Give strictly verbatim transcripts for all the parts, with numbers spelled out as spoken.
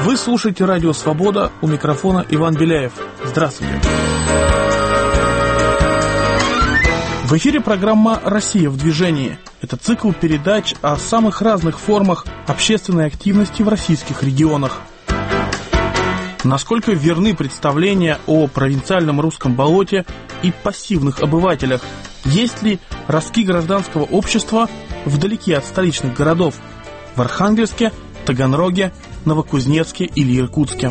Вы слушаете радио «Свобода», у микрофона Иван Беляев. Здравствуйте. В эфире программа «Россия в движении». Это цикл передач о самых разных формах общественной активности в российских регионах. Насколько верны представления о провинциальном русском болоте и пассивных обывателях? Есть ли ростки гражданского общества вдалеке от столичных городов? В Архангельске, Таганроге, Новокузнецке или Иркутске?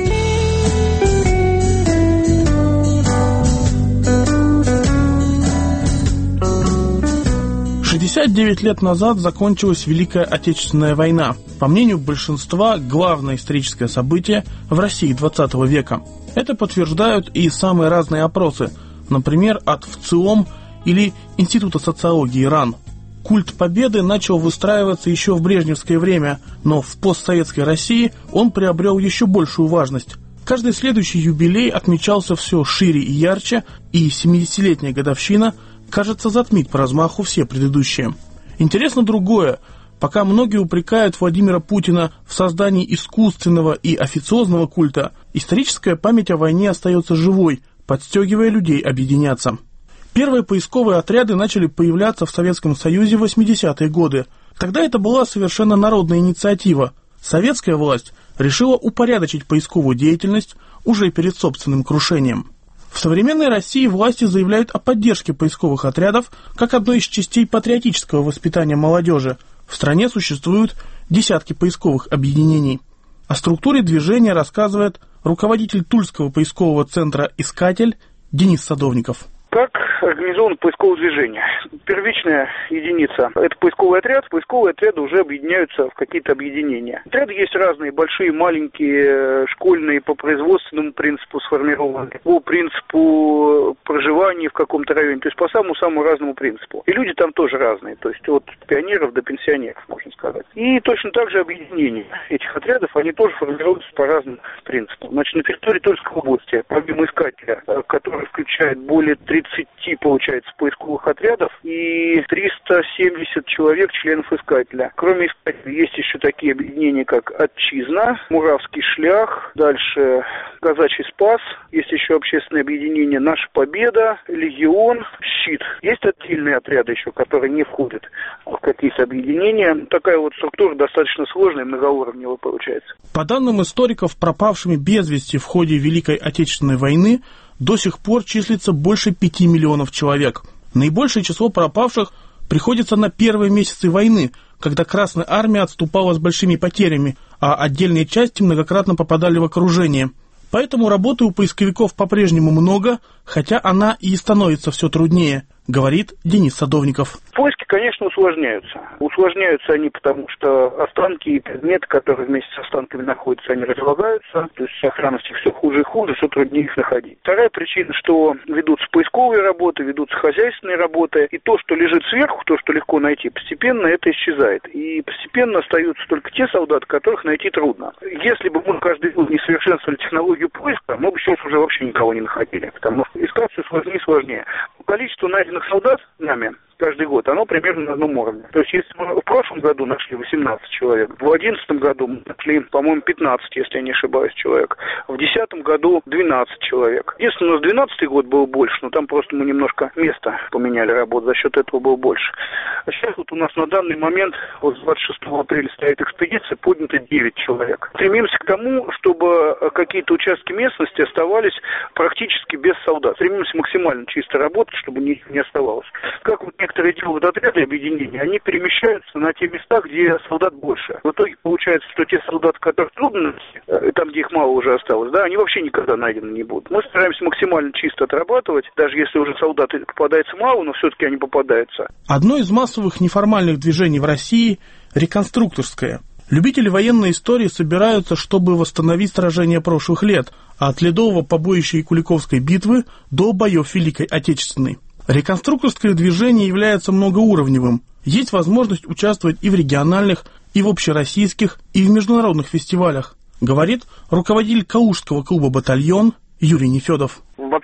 шестьдесят девять лет назад закончилась Великая Отечественная война. По мнению большинства, главное историческое событие в России двадцатого века. Это подтверждают и самые разные опросы, например, от ВЦИОМ или Института социологии РАН. Культ победы начал выстраиваться еще в брежневское время, но в постсоветской России он приобрел еще большую важность. Каждый следующий юбилей отмечался все шире и ярче, и семидесятилетняя годовщина, кажется, затмит по размаху все предыдущие. Интересно другое. Пока многие упрекают Владимира Путина в создании искусственного и официозного культа, историческая память о войне остается живой, подстегивая людей объединяться. Первые поисковые отряды начали появляться в Советском Союзе в восьмидесятые годы. Тогда это была совершенно народная инициатива. Советская власть решила упорядочить поисковую деятельность уже перед собственным крушением. В современной России власти заявляют о поддержке поисковых отрядов как одной из частей патриотического воспитания молодежи. В стране существуют десятки поисковых объединений. О структуре движения рассказывает руководитель Тульского поискового центра «Искатель» Денис Садовников. Как организовано поисковое движение? Первичная единица – это поисковый отряд. Поисковые отряды уже объединяются в какие-то объединения. Отряды есть разные, большие, маленькие, школьные, по производственному принципу сформированы, по принципу проживания в каком-то районе, то есть по самому-самому разному принципу. И люди там тоже разные, то есть от пионеров до пенсионеров, можно сказать. И точно так же объединения этих отрядов, они тоже формируются по разным принципам. Значит, на территории Тульской области, помимо искателя, который включает более тридцати, получается, поисковых отрядов и триста семьдесят человек, членов искателя. Кроме искателя есть еще такие объединения, как Отчизна, Муравский шлях, дальше Казачий спас, есть еще общественное объединение Наша победа, Легион, Щит. Есть отдельные отряды еще, которые не входят в какие-то объединения. Такая вот структура достаточно сложная, многоуровневая получается. По данным историков, пропавшими без вести в ходе Великой Отечественной войны до сих пор числится больше пяти миллионов человек. Наибольшее число пропавших приходится на первые месяцы войны, когда Красная Армия отступала с большими потерями, а отдельные части многократно попадали в окружение. Поэтому работы у поисковиков по-прежнему много, хотя она и становится все труднее, говорит Денис Садовников. Поиски, конечно, усложняются. Усложняются они потому, что останки и предметы, которые вместе с останками находятся, они разлагаются. То есть сохранность их все хуже и хуже, все труднее их находить. Вторая причина, что ведутся поисковые работы, ведутся хозяйственные работы. И то, что лежит сверху, то, что легко найти, постепенно это исчезает. И постепенно остаются только те солдаты, которых найти трудно. Если бы мы каждый год не совершенствовали технологию поиска, мы бы сейчас уже вообще никого не находили. Потому что искать все сложнее и сложнее. Количество найденных солдат нами каждый год, оно примерно на одном уровне. То есть, если мы в прошлом году нашли восемнадцать человек, в две тысячи одиннадцатом году мы нашли, по-моему, пятнадцать, если я не ошибаюсь, человек. В две тысячи десятом году двенадцать человек. Единственное, у нас двенадцатый год был больше, но там просто мы немножко место поменяли работу, за счет этого было больше. А сейчас вот у нас на данный момент, вот с двадцать шестого апреля стоит экспедиция, поднято девять человек. Стремимся к тому, чтобы какие-то участки местности оставались практически без солдат. Стремимся максимально чисто работать, чтобы ничего не оставалось. Как вот некоторые делают отряды объединения, они перемещаются на те места, где солдат больше. В итоге получается, что те солдаты, которых трудно найти, там, где их мало уже осталось, да, они вообще никогда найдены не будут. Мы стараемся максимально чисто отрабатывать, даже если уже солдат попадается мало, но все-таки они попадаются. Одно из массовых неформальных движений в России – реконструкторское. Любители военной истории собираются, чтобы восстановить сражения прошлых лет, от Ледового побоища и Куликовской битвы до боев Великой Отечественной. Реконструкторское движение является многоуровневым. Есть возможность участвовать и в региональных, и в общероссийских, и в международных фестивалях, говорит руководитель Калужского клуба «Батальон» Юрий Нефедов. Вообще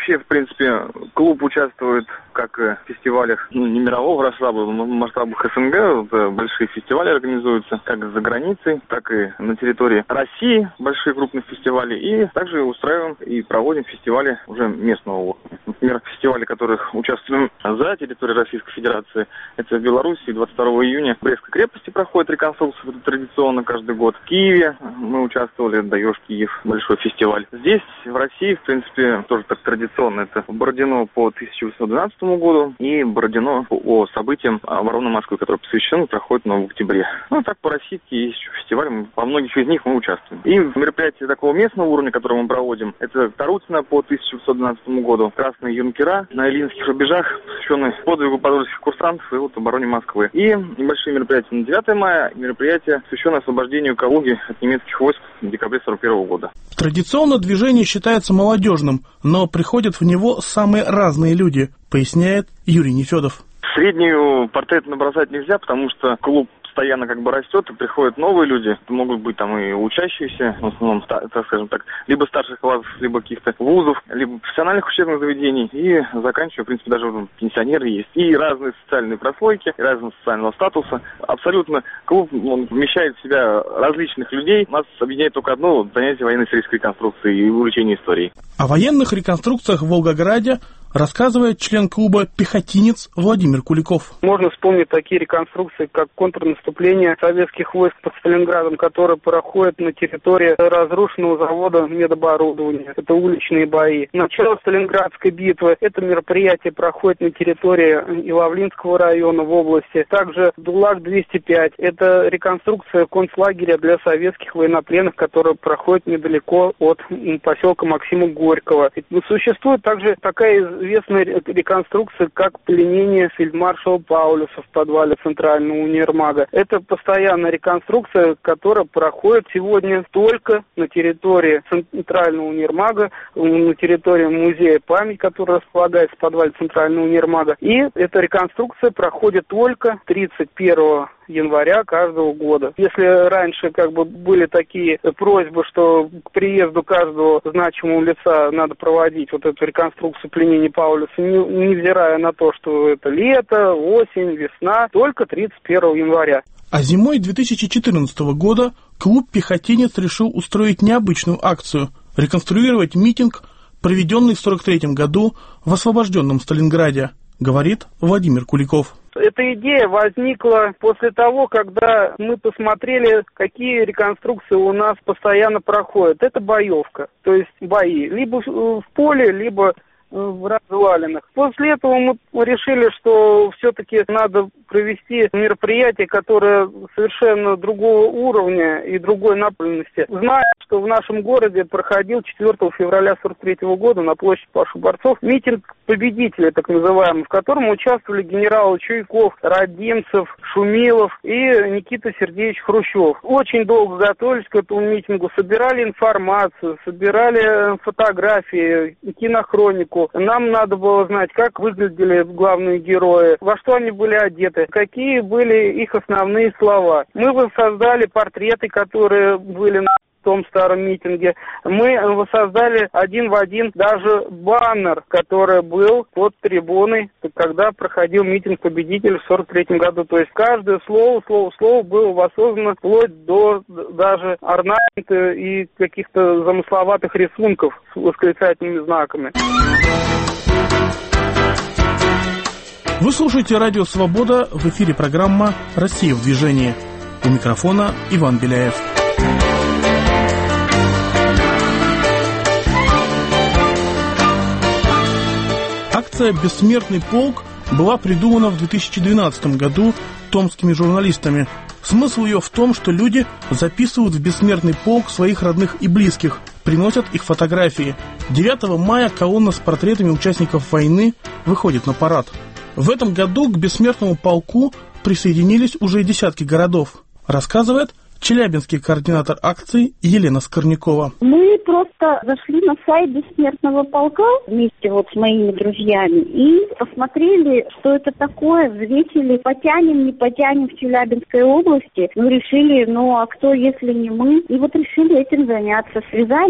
Вообще, в принципе, клуб участвует как в фестивалях, ну, не мирового масштаба, в масштабах СНГ, вот, большие фестивали организуются, как за границей, так и на территории России, большие крупные фестивали, и также устраиваем и проводим фестивали уже местного уровня. Например, фестивали, в которых участвуем за территорией Российской Федерации, это в Беларуси, двадцать второго июня в Брестской крепости проходит реконструкция, это традиционно каждый год. В Киеве мы участвовали, даешь Киев, большой фестиваль. Здесь, в России, в принципе, тоже так традиционно, это Бородино по тысяча восемьсот двенадцатому году и Бородино по событиям обороны Москвы, который посвящен, проходит в октябре. Ну, так по России есть еще фестивали, мы, по многих из них мы участвуем. И в мероприятии такого местного уровня, которое мы проводим, это Тарутино по тысяча восемьсот двенадцатому году, Красные юнкера на Илинских рубежах, посвященные подвигу подольских курсантов и вот обороне Москвы. И небольшие мероприятия на девятое мая, мероприятие, посвященное освобождению Калуги от немецких войск в декабре сорок первого года. Традиционно движение считается молодежным, но приходят в него самые разные люди, поясняет Юрий Нефедов. Среднюю портрет набросать нельзя, потому что клуб постоянно как бы растет, и приходят новые люди. Это могут быть там и учащиеся, в основном, так скажем так, либо старших классов, либо каких-то вузов, либо профессиональных учебных заведений, и заканчивая, в принципе, даже пенсионеры есть. И разные социальные прослойки, и разного социального статуса. Абсолютно клуб, он вмещает в себя различных людей. Нас объединяет только одно — занятие военно-исторической реконструкции и увлечение историей. О военных реконструкциях в Волгограде рассказывает член клуба «Пехотинец» Владимир Куликов. Можно вспомнить такие реконструкции, как контрнаступление советских войск под Сталинградом, которое проходит на территории разрушенного завода медоборудования. Это уличные бои. Начало Сталинградской битвы. Это мероприятие проходит на территории Иловлинского района в области. Также ДУЛАГ двести пять. Это реконструкция концлагеря для советских военнопленных, которая проходит недалеко от поселка Максима Горького. Существует также такая известная реконструкция, как пленение фельдмаршала Паулюса в подвале Центрального универмага. Это постоянная реконструкция, которая проходит сегодня только на территории Центрального универмага, на территории музея памяти, который располагается в подвале Центрального универмага. И эта реконструкция проходит только тридцать первого января каждого года. Если раньше как бы были такие просьбы, что к приезду каждого значимого лица надо проводить вот эту реконструкцию пленения Паулюса, невзирая на то, что это лето, осень, весна, только тридцать первого января. А зимой две тысячи четырнадцатого года клуб «Пехотинец» решил устроить необычную акцию – реконструировать митинг, проведенный в сорок третьем году в освобожденном Сталинграде, говорит Владимир Куликов. Эта идея возникла после того, когда мы посмотрели, какие реконструкции у нас постоянно проходят. Это боевка, то есть бои либо в поле, либо в развалинах. После этого мы решили, что все-таки надо провести мероприятие, которое совершенно другого уровня и другой направленности. Зная, что в нашем городе проходил четвёртого февраля сорок третьего года на площади Паши Борцов митинг победителей, так называемый, в котором участвовали генералы Чуйков, Родимцев, Шумилов и Никита Сергеевич Хрущев. Очень долго готовились к этому митингу, собирали информацию, собирали фотографии, кинохронику. Нам надо было знать, как выглядели главные герои, во что они были одеты, какие были их основные слова. Мы воссоздали портреты, которые были на в том старом митинге. Мы воссоздали один в один даже баннер, который был под трибуной, когда проходил митинг победителей в сорок третьем году. То есть каждое слово, слово, слово было воссоздано вплоть до даже орнамента и каких-то замысловатых рисунков с восклицательными знаками. Вы слушаете «Радио Свобода», в эфире программа «Россия в движении». У микрофона Иван Беляев. Акция «Бессмертный полк» была придумана в две тысячи двенадцатом году томскими журналистами. Смысл ее в том, что люди записывают в «Бессмертный полк» своих родных и близких, приносят их фотографии. девятого мая колонна с портретами участников войны выходит на парад. В этом году к «Бессмертному полку» присоединились уже десятки городов, рассказывает челябинский координатор акции Елена Скорнякова. Мы просто зашли на сайт Бессмертного полка вместе вот с моими друзьями и посмотрели, что это такое, взвесили, потянем, не потянем в Челябинской области. Мы решили, ну а кто, если не мы? И вот решили этим заняться. Связались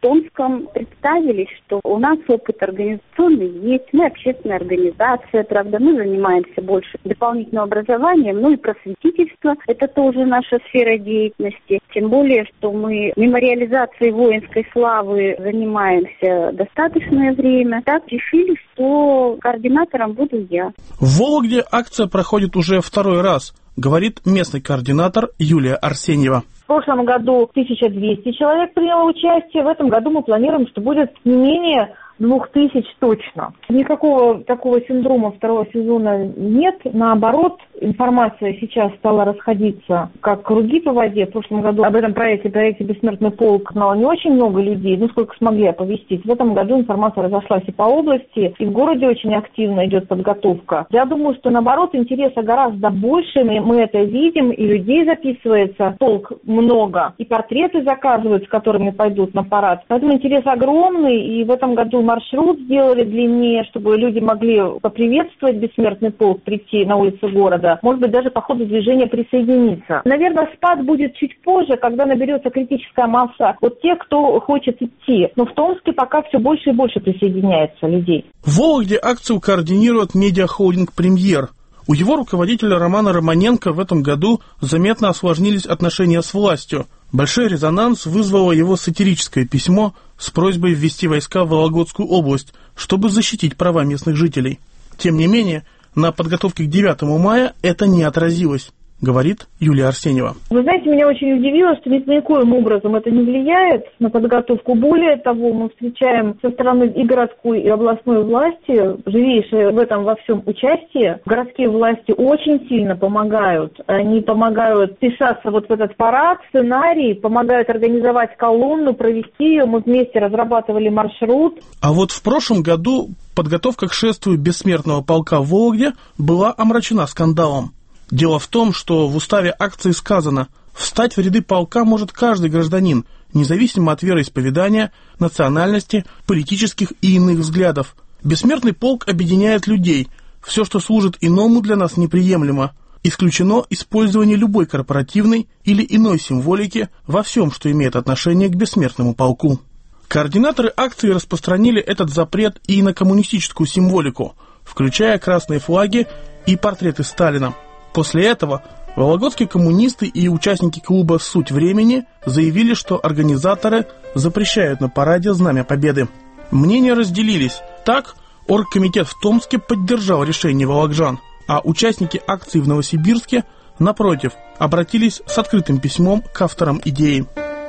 Томском представились, что у нас опыт организационный есть, мы общественная организация, правда, мы занимаемся больше дополнительным образованием, ну и просветительство, это тоже наша сфера деятельности, тем более, что мы мемориализацией воинской славы занимаемся достаточное время, так решили, что координатором буду я. В Вологде акция проходит уже второй раз, говорит местный координатор Юлия Арсеньева. В прошлом году тысяча двести человек приняло участие, в этом году мы планируем, что будет не менее двух тысяч точно. Никакого такого синдрома второго сезона нет. Наоборот, информация сейчас стала расходиться как круги по воде. В прошлом году об этом проекте, проекте «Бессмертный полк», знало не очень много людей, ну сколько смогли оповестить. В этом году информация разошлась и по области, и в городе очень активно идет подготовка. Я думаю, что наоборот интереса гораздо больше, мы, мы это видим, и людей записывается полк много, и портреты заказывают, с которыми пойдут на парад. Поэтому интерес огромный, и в этом году маршрут сделали длиннее, чтобы люди могли поприветствовать «Бессмертный полк», прийти на улицы города, может быть, даже по ходу движения присоединиться. Наверное, спад будет чуть позже, когда наберется критическая масса вот тех, кто хочет идти. Но в Томске пока все больше и больше присоединяется людей. В Вологде акцию координирует медиахолдинг «Премьер». У его руководителя Романа Романенко в этом году заметно осложнились отношения с властью. Большой резонанс вызвало его сатирическое письмо с просьбой ввести войска в Вологодскую область, чтобы защитить права местных жителей. Тем не менее, на подготовке к девятому мая это не отразилось, говорит Юлия Арсеньева. Вы знаете, меня очень удивило, что ни никоим образом это не влияет на подготовку. Более того, мы встречаем со стороны и городской, и областной власти живейшее в этом во всем участие. Городские власти очень сильно помогают. Они помогают вписаться вот в этот парад, сценарий, помогают организовать колонну, провести ее. Мы вместе разрабатывали маршрут. А вот в прошлом году подготовка к шествию Бессмертного полка в Вологде была омрачена скандалом. Дело в том, что в уставе акции сказано: встать в ряды полка может каждый гражданин, независимо от вероисповедания, национальности, политических и иных взглядов. Бессмертный полк объединяет людей. Все, что служит иному, для нас неприемлемо. Исключено использование любой корпоративной или иной символики во всем, что имеет отношение к Бессмертному полку. Координаторы акции распространили этот запрет и на коммунистическую символику, включая красные флаги и портреты Сталина. После этого вологодские коммунисты и участники клуба «Суть времени» заявили, что организаторы запрещают на параде Знамя Победы. Мнения разделились. Так, оргкомитет в Томске поддержал решение вологжан, а участники акции в Новосибирске, напротив, обратились с открытым письмом к авторам идеи.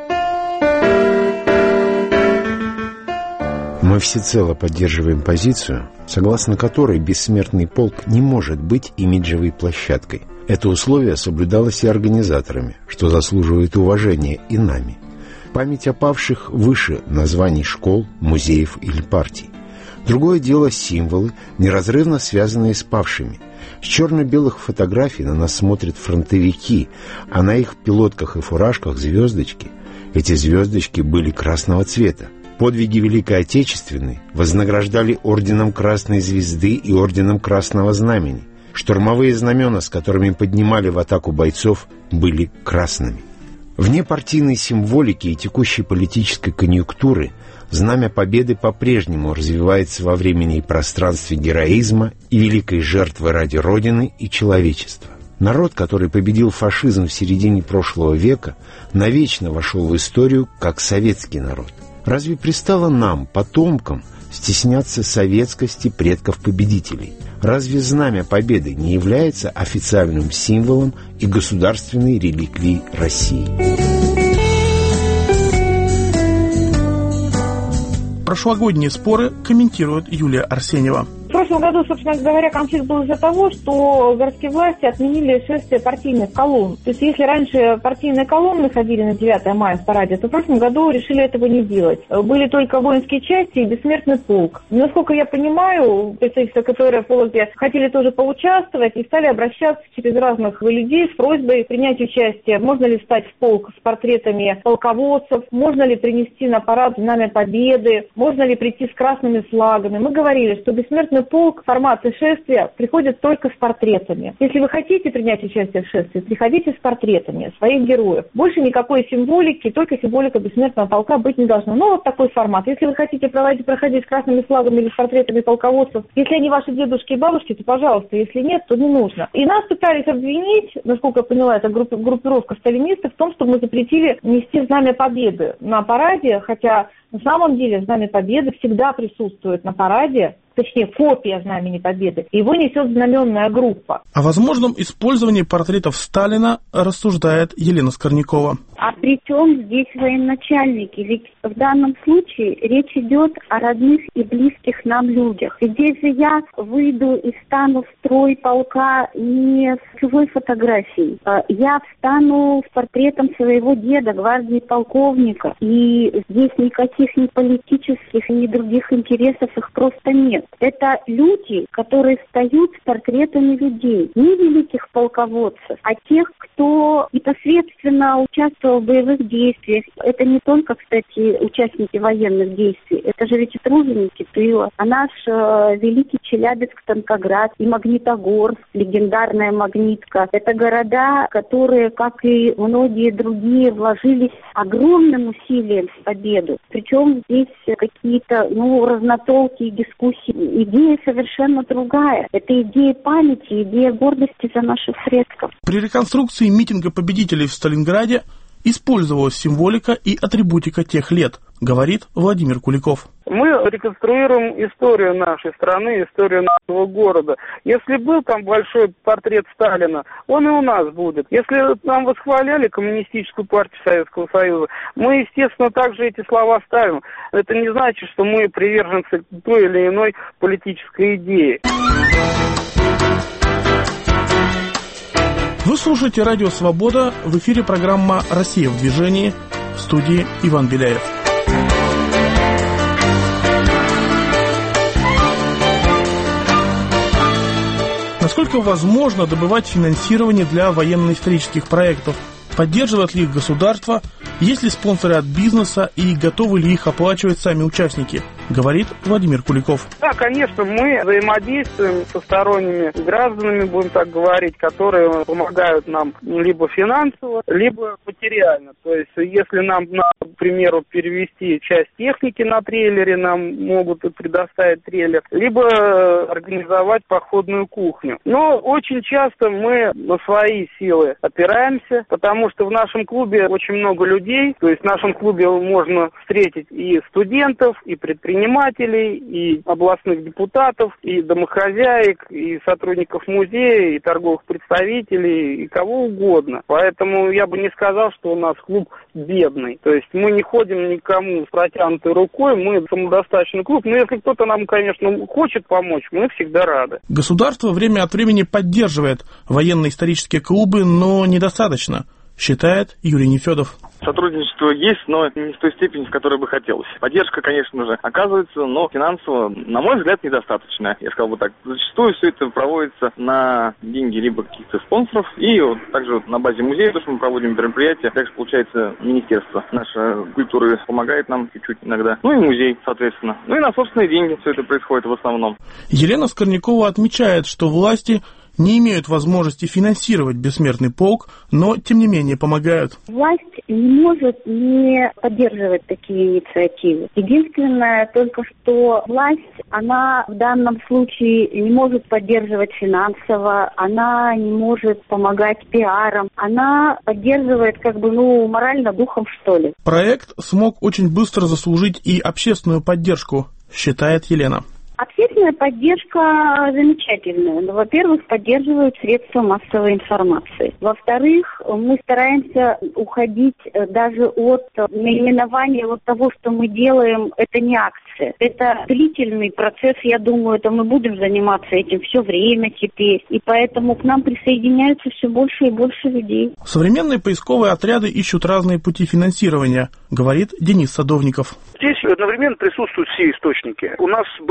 Мы всецело поддерживаем позицию, согласно которой Бессмертный полк не может быть имиджевой площадкой. Это условие соблюдалось и организаторами, что заслуживает уважения и нами. Память о павших выше названий школ, музеев или партий. Другое дело символы, неразрывно связанные с павшими. С черно-белых фотографий на нас смотрят фронтовики, а на их пилотках и фуражках звездочки. Эти звездочки были красного цвета. Подвиги Великой Отечественной вознаграждали орденом Красной Звезды и орденом Красного Знамени. Штурмовые знамена, с которыми поднимали в атаку бойцов, были красными. Вне партийной символики и текущей политической конъюнктуры Знамя Победы по-прежнему развивается во времени и пространстве героизма и великой жертвы ради Родины и человечества. Народ, который победил фашизм в середине прошлого века, навечно вошел в историю как советский народ. Разве пристало нам, потомкам, стесняться советскости предков-победителей? Разве Знамя Победы не является официальным символом и государственной реликвией России? Прошлогодние споры комментирует Юлия Арсеньева. В прошлом году, собственно говоря, конфликт был из-за того, что городские власти отменили шествие партийных колонн. То есть, если раньше партийные колонны ходили на девятое мая в параде, то в прошлом году решили этого не делать. Были только воинские части и Бессмертный полк. И, насколько я понимаю, представители, которые в Вологде хотели тоже поучаствовать и стали обращаться через разных людей с просьбой принять участие. Можно ли встать в полк с портретами полководцев, можно ли принести на парад Знамя Победы, можно ли прийти с красными флагами. Мы говорили, что Бессмертный полк, форматы шествия приходят только с портретами. Если вы хотите принять участие в шествии, приходите с портретами своих героев. Больше никакой символики, только символика бессмертного полка быть не должна. Ну, вот такой формат. Если вы хотите проводить, проходить с красными флагами или с портретами полководцев, если они ваши дедушки и бабушки, то, пожалуйста, если нет, то не нужно. И нас пытались обвинить, насколько я поняла, это группи- группировка сталинистов, в том, что мы запретили нести Знамя Победы на параде, хотя на самом деле Знамя Победы всегда присутствует на параде, точнее, копия Знамени Победы. Его несет знаменная группа. О возможном использовании портретов Сталина рассуждает Елена Скорнякова. А при чем здесь военачальники? Ведь в данном случае речь идет о родных и близких нам людях. И здесь же я выйду и встану в строй полка не с чужой фотографией. Я встану с портретом своего деда, гвардии полковника. И здесь никаких ни политических, ни других интересов их просто нет. Это люди, которые встают с портретами людей. Не великих полководцев, а тех, кто непосредственно участвовал в боевых действиях. Это не только, кстати, участники военных действий. Это же ведь и труженики тыла. А наш э, великий Челябинск, Танкоград и Магнитогорск, легендарная Магнитка. Это города, которые, как и многие другие, вложились огромным усилием в победу. Причем здесь какие-то, ну, разнотолкие дискуссии. Идея совершенно другая. Это идея памяти, идея гордости за наших предков. При реконструкции митинга победителей в Сталинграде использовалась символика и атрибутика тех лет, говорит Владимир Куликов. Мы реконструируем историю нашей страны, историю нашего города. Если был там большой портрет Сталина, он и у нас будет. Если нам восхваляли Коммунистическую партию Советского Союза, мы, естественно, также эти слова ставим. Это не значит, что мы приверженцы той или иной политической идеи. Вы слушаете Радио Свобода, в эфире программа «Россия в движении», в студии Иван Беляев. Насколько возможно добывать финансирование для военно-исторических проектов? Поддерживает ли их государство? Есть ли спонсоры от бизнеса и готовы ли их оплачивать сами участники? Говорит Владимир Куликов. Да, конечно, мы взаимодействуем со сторонними гражданами, будем так говорить, которые помогают нам либо финансово, либо материально. То есть, если нам, к примеру, перевести часть техники на трейлере, нам могут предоставить трейлер, либо организовать походную кухню. Но очень часто мы на свои силы опираемся, потому что в нашем клубе очень много людей, то есть в нашем клубе можно встретить и студентов, и предпринимателей, и областных депутатов, и домохозяек, и сотрудников музея, и торговых представителей, и кого угодно. Поэтому я бы не сказал, что у нас клуб бедный. То есть мы не ходим никому с протянутой рукой, мы самодостаточный клуб. Но если кто-то нам, конечно, хочет помочь, мы всегда рады. Государство время от времени поддерживает военно-исторические клубы, но недостаточно, считает Юрий Нефедов. Сотрудничество есть, но не в той степени, в которой бы хотелось. Поддержка, конечно же, оказывается, но финансово, на мой взгляд, недостаточно. Я сказал бы так, зачастую все это проводится на деньги либо каких-то спонсоров, и вот также вот на базе музея, то, что мы проводим мероприятия, также, получается, министерство нашей культуры помогает нам чуть-чуть иногда. Ну и музей, соответственно. Ну и на собственные деньги все это происходит в основном. Елена Скорнякова отмечает, что власти не имеют возможности финансировать бессмертный полк, но, тем не менее, помогают. Власть не может не поддерживать такие инициативы. Единственное только, что власть, она в данном случае не может поддерживать финансово, она не может помогать пиаром, она поддерживает как бы, ну, морально духом, что ли. Проект смог очень быстро заслужить и общественную поддержку, считает Елена. Общественная поддержка замечательная. Ну, во-первых, поддерживают средства массовой информации. Во-вторых, мы стараемся уходить даже от наименования вот того, что мы делаем, это не акция. Это длительный процесс, я думаю, это мы будем заниматься этим все время теперь. И поэтому к нам присоединяются все больше и больше людей. Современные поисковые отряды ищут разные пути финансирования, говорит Денис Садовников. Здесь одновременно присутствуют все источники. У нас был период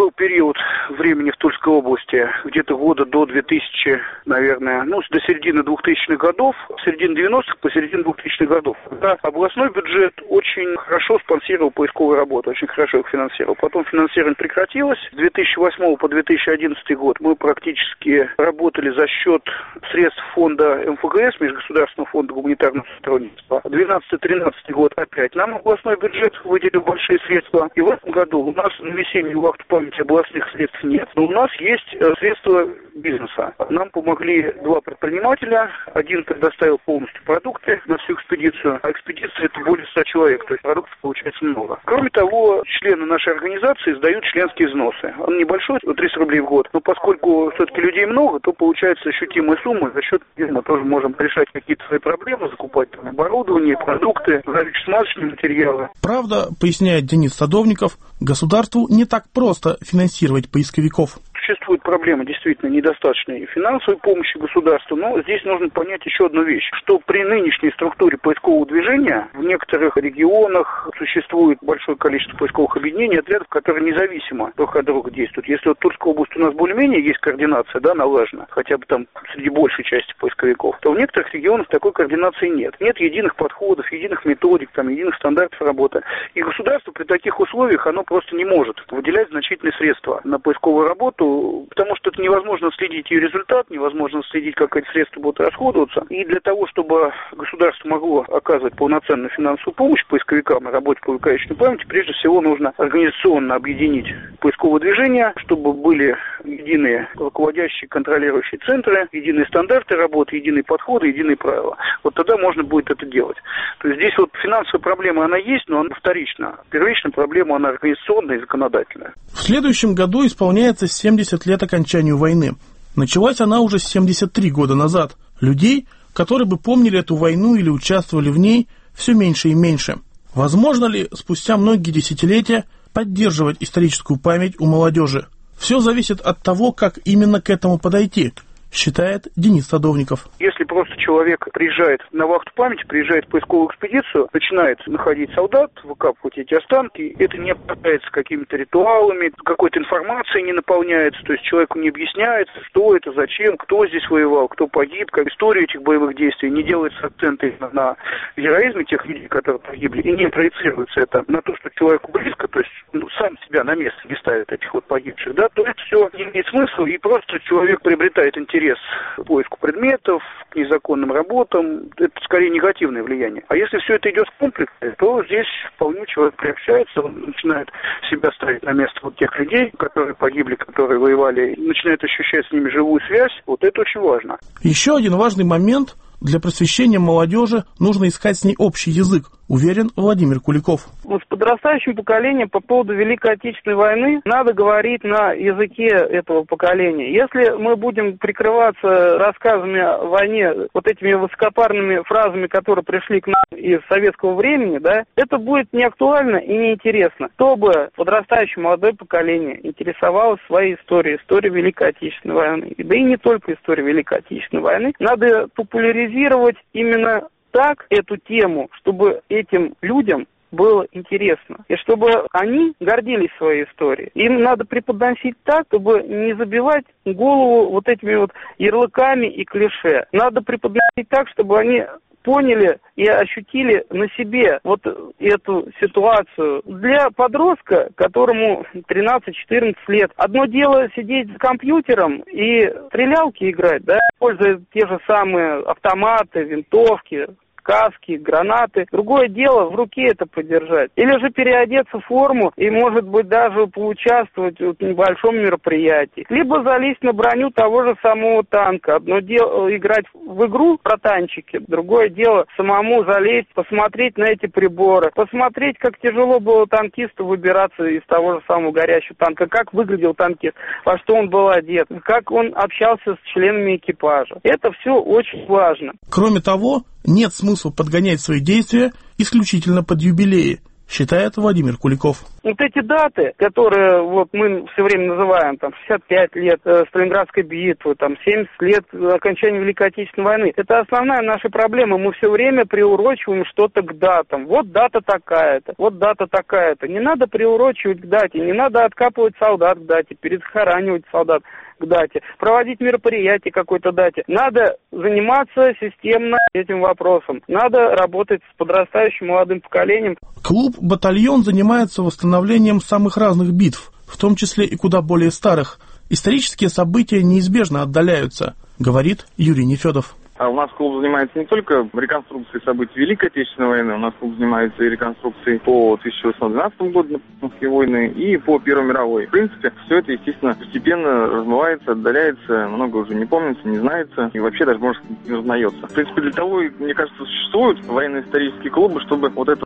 период времени в Тульской области, где-то года до две тысячи, наверное, ну, до середины двухтысячных годов, с середины девяностых по середину двухтысячных годов, когда областной бюджет очень хорошо спонсировал поисковые работы, очень хорошо их финансировал. Потом финансирование прекратилось. С две тысячи восьмого по две тысячи одиннадцатый год мы практически работали за счет средств фонда эм эф гэ эс, Межгосударственного фонда гуманитарного сотрудничества. двенадцатый-тринадцатый год опять нам областной бюджет выделил большие средства. И в этом году у нас на весеннюю вахту памяти областных средств нет, но у нас есть средства бизнеса. Нам помогли два предпринимателя. Один предоставил полностью продукты на всю экспедицию, а экспедиция это более ста человек, то есть продуктов получается много. Кроме того, члены нашей организации сдают членские взносы. Он небольшой, триста рублей в год, но поскольку все-таки людей много, то получается ощутимая сумма, за счет этого мы тоже можем решать какие-то свои проблемы, закупать там оборудование, продукты, смазочные материалы. Правда, поясняет Денис Садовников, государству не так просто финансировать поисковиков. Существует проблема действительно недостаточной финансовой помощи государству, но здесь нужно понять еще одну вещь, что при нынешней структуре поискового движения в некоторых регионах существует большое количество поисковых объединений, отрядов, которые независимо друг от друга действуют. Если вот в Тульской области у нас более-менее есть координация, да, налажена, хотя бы там среди большей части поисковиков, то в некоторых регионах такой координации нет. Нет единых подходов, единых методик, там, единых стандартов работы. И государство при таких условиях, оно просто не может выделять значительные средства на поисковую работу, потому что это невозможно следить ее результат, невозможно следить, как эти средства будут расходоваться. И для того, чтобы государство могло оказывать полноценную финансовую помощь поисковикам и работе по увековеченной памяти, прежде всего нужно организационно объединить поисковое движение, чтобы были единые руководящие, контролирующие центры, единые стандарты работы, единые подходы, единые правила. Вот тогда можно будет это делать. То есть здесь вот финансовая проблема, она есть, но она вторична. Первичная проблема, она организационная и законодательная. В следующем году исполняется семьдесят лет окончанию войны. Началась она уже семьдесят три года назад. Людей, которые бы помнили эту войну или участвовали в ней, все меньше и меньше. Возможно ли спустя многие десятилетия поддерживать историческую память у молодежи? Все зависит от того, как именно к этому подойти, считает Денис Садовников. Если просто человек приезжает на вахту памяти, приезжает в поисковую экспедицию, начинает находить солдат, выкапывать эти останки, это не обладается какими-то ритуалами, какой-то информацией не наполняется, то есть человеку не объясняется, что это, зачем, кто здесь воевал, кто погиб, как история этих боевых действий, не делается акценты на героизме тех людей, которые погибли, и не проецируется это на то, что человеку близко, то есть ну, сам себя на место не ставит этих вот погибших, да, то это все не имеет смысла, и просто человек приобретает интерес к поиску предметов, к незаконным работам, это скорее негативное влияние. А если все это идет в комплексе, то здесь вполне человек приобщается, он начинает себя ставить на место вот тех людей, которые погибли, которые воевали, начинает ощущать с ними живую связь. Вот это очень важно. Еще один важный момент. Для просвещения молодежи нужно искать с ней общий язык, уверен Владимир Куликов. С подрастающим поколением по поводу Великой Отечественной войны надо говорить на языке этого поколения. Если мы будем прикрываться рассказами о войне вот этими высокопарными фразами, которые пришли к нам из советского времени, да, это будет не актуально и не интересно. Чтобы подрастающее молодое поколение интересовалось своей историей, историей Великой Отечественной войны, да и не только историей Великой Отечественной войны, надо популяризировать именно так эту тему, чтобы этим людям было интересно, и чтобы они гордились своей историей. Им надо преподносить так, чтобы не забивать голову вот этими вот ярлыками и клише. Надо преподносить так, чтобы они поняли и ощутили на себе вот эту ситуацию. Для подростка, которому тринадцать-четырнадцать лет, одно дело сидеть за компьютером и стрелялки играть, да, используя те же самые автоматы, винтовки, каски, гранаты. Другое дело в руке это подержать. Или же переодеться в форму и, может быть, даже поучаствовать в небольшом мероприятии. Либо залезть на броню того же самого танка. Одно дело играть в игру про танчики, другое дело самому залезть, посмотреть на эти приборы, посмотреть, как тяжело было танкисту выбираться из того же самого горящего танка, как выглядел танкист, во что он был одет, как он общался с членами экипажа. Это все очень важно. Кроме того, нет смысла подгонять свои действия исключительно под юбилеи, считает Владимир Куликов. Вот эти даты, которые вот мы все время называем, там, шестьдесят пять лет э, Сталинградской битвы, там, семьдесят лет окончания Великой Отечественной войны, это основная наша проблема. Мы все время приурочиваем что-то к датам. Вот дата такая-то, вот дата такая-то. Не надо приурочивать к дате, не надо откапывать солдат к дате, перезахоранивать солдат к дате, проводить мероприятие какой-то дате. Надо заниматься системно этим вопросом. Надо работать с подрастающим молодым поколением. Клуб «Батальон» занимается восстановлением самых разных битв, в том числе и куда более старых. Исторические события неизбежно отдаляются, говорит Юрий Нефедов. А у нас клуб занимается не только реконструкцией событий Великой Отечественной войны, у нас клуб занимается и реконструкцией по тысяча восемьсот двенадцатому году Наполеоновской войны и по Первой мировой. В принципе, все это, естественно, постепенно размывается, отдаляется, много уже не помнится, не знается и вообще даже, может, не узнается. В принципе, для того, мне кажется, существуют военно-исторические клубы, чтобы вот это